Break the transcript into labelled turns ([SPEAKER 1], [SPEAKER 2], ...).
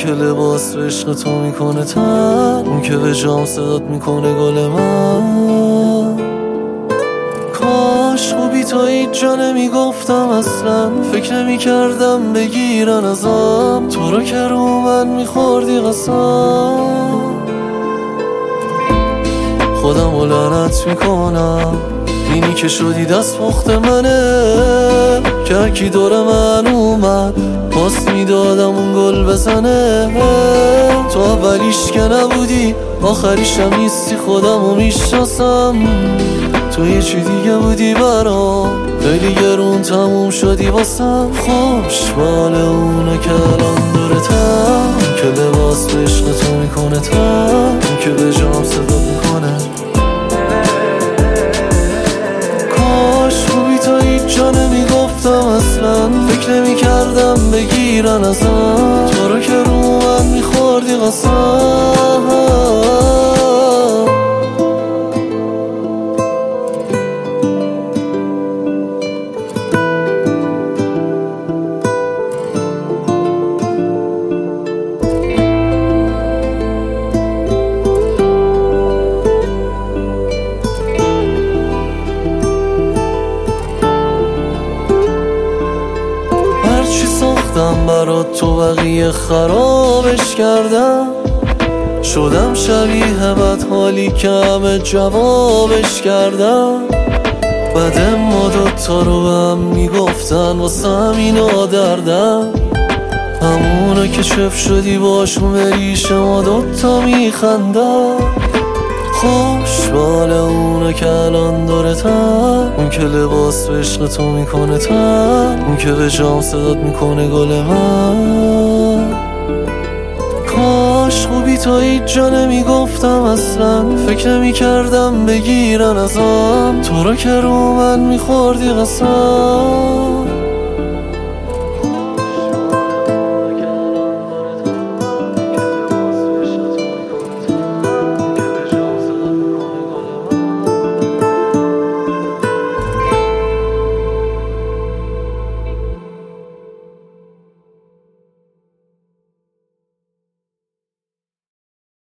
[SPEAKER 1] که لباس به عشق تو میکنه تن، اون که به جام صدات میکنه گل من. کاش خوبی تا هیچ جا نمیگفتم اصلا، فکر نمیکردم بگیرن ازم تو رو که رو من میخوردی قسم. خودم رو لعنت میکنم، اینی که شدی دست پخت منه، که هرکی دور من اومد پاس میدادم اون گل بزنه. تو اولیش که نبودی آخریشم نیستی، خودم رو میشناسم. تو یه چی دیگه بودی برام، خیلی گرون تموم شدی واسم. خوشبال اونه که الان دورتم، که لباس به عشق تو میکنه تن، که به جام صدا میکنه. کاش خوبی تا هیچ جا نمیگفتم اصلا، فکر نمیکردم بگیرن ازم تو رو که رو من میخوردی قسم. برات تو بقیه خرابش کردم، شدم شبیه بد حالی که همه جوابش کردم. بعد ما دوتا رو به هم میگفتن واسه همینا دردم، همونا که چف شدی باشون بریش ما دوتا میخندم. خوشبال اونه که الان دورتن، اون که لباس به عشق تو میکنه تن، اون که به جام صدات میکنه گل من. کاش خوبی تا هیچ جا نمیگفتم اصلا، فکر نمیکردم بگیرن ازم تو رو که رو من میخوردی قسم.